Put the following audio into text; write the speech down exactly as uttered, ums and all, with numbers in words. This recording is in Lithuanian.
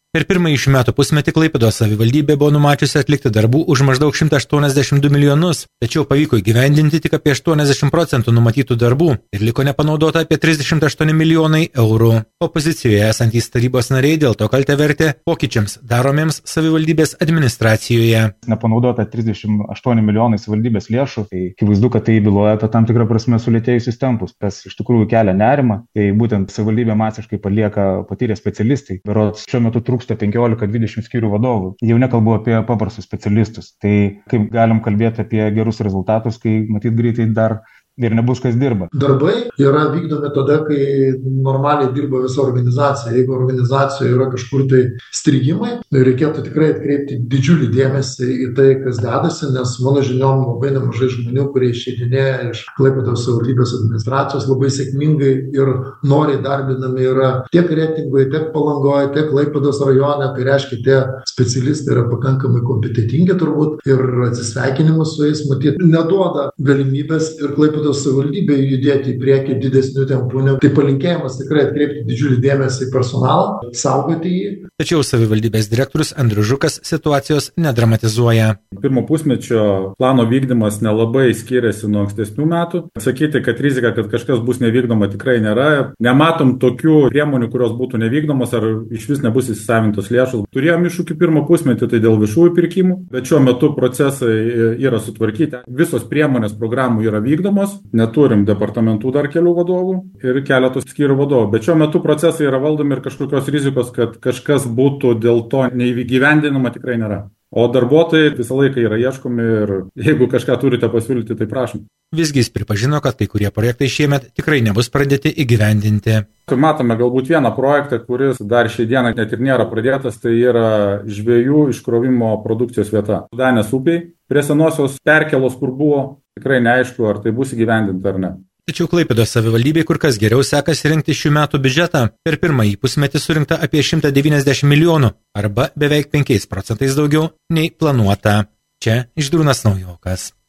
Per pirmąjį šių metų pusmetį Klaipėdos savivaldybė buvo numačiusi atlikti darbų už maždaug šimtą aštuoniasdešimt du milijonus, tačiau pavyko įgyvendinti tik apie aštuoniasdešimt procentų numatytų darbų ir liko nepanaudota apie trisdešimt aštuoni milijonai eurų. Opozicijoje esantys tarybos nariai dėl to kaltę vertė pokyčiams daromiems savivaldybės administracijoje. Nepanaudota trisdešimt aštuoni milijonai savivaldybės lėšų, tai akivaizdu, kad tai byloja apie tam tikrą prasme sulėtėjusius tempus, kas iš tikrųjų kelia nerimą. Tai būtent savivaldybė masiškai palieka patyrę specialistai. Berods šiuo metu trūksta penkiolika dvidešimt skyrių vadovų. Jau nekalbu apie paprastus specialistus. Tai kaip galim kalbėti apie gerus rezultatus, kai matyt greitai dar ir nebus kas dirba. Darbai yra vykdomi tada, kai normaliai dirba visa organizacija. Jeigu organizacijoje yra kažkur tai strigimai, tai reikėtų tikrai atkreipti didžiulį dėmesį į tai, kas dedasi, nes mano žiniom labai nemažai žmonių, kurie išeidinėja iš Klaipėdos savivaldybės administracijos, labai sėkmingai ir noriai darbinami yra tiek Kretingoje, tiek Palangoje, tiek Klaipėdos rajone. Tai reiškia, tie specialistai yra pakankamai kompetentingi turbūt ir atsisveikinimas su jais matyt neduoda galimybės ir Klaipėdos savivaldybė judėti į priekį didesnių tempų. Tai palinkėjimas tikrai atkreipti didžiulį dėmesį į personalą, saugoti jį. Tačiau savivaldybės direktorius Andrius Žukas situacijos nedramatizuoja. Pirmo pusmečio plano vykdymas nelabai skiriasi nuo ankstesnių metų. Sakyti, kad rizika, kad kažkas bus nevykdoma, tikrai nėra. Nematom tokių priemonių, kurios būtų nevykdomos ar iš vis nebus įsisavintos lėšos. Turėjom iššūkį pirmo pusmetį, tai dėl viešųjų pirkimų, bet šiuo metu procesai yra sutvarkyti. Visos priemonės programų yra vykdomos. Neturim departamentų dar kelių vadovų ir keletos skyrių vadovų, bet šiuo metu procesai yra valdomi ir kažkokios rizikos, kad kažkas būtų dėl to neįgyvendinama, tikrai nėra. O darbuotojai visą laiką yra ieškomi ir jeigu kažką turite pasiūlyti, tai prašom. Visgi jis pripažino, kad kai kurie projektai šiemet tikrai nebus pradėti įgyvendinti. Matome galbūt vieną projektą, kuris dar šiai dieną net ir nėra pradėtas, tai yra žvejų iškrovimo produkcijos vieta. Danės upiai, prie senosios perkėlos, kur buvo, tikrai neaišku, ar tai bus įgyvendinta ar ne. Tačiau Klaipėdos savivaldybei kur kas geriau sekasi rinkti šių metų biudžetą. Per pirmąjį pusmetį surinkta apie šimtą devyniasdešimt milijonų arba beveik penkiais procentais daugiau nei planuota. Čia Žydrūnas Naujokas.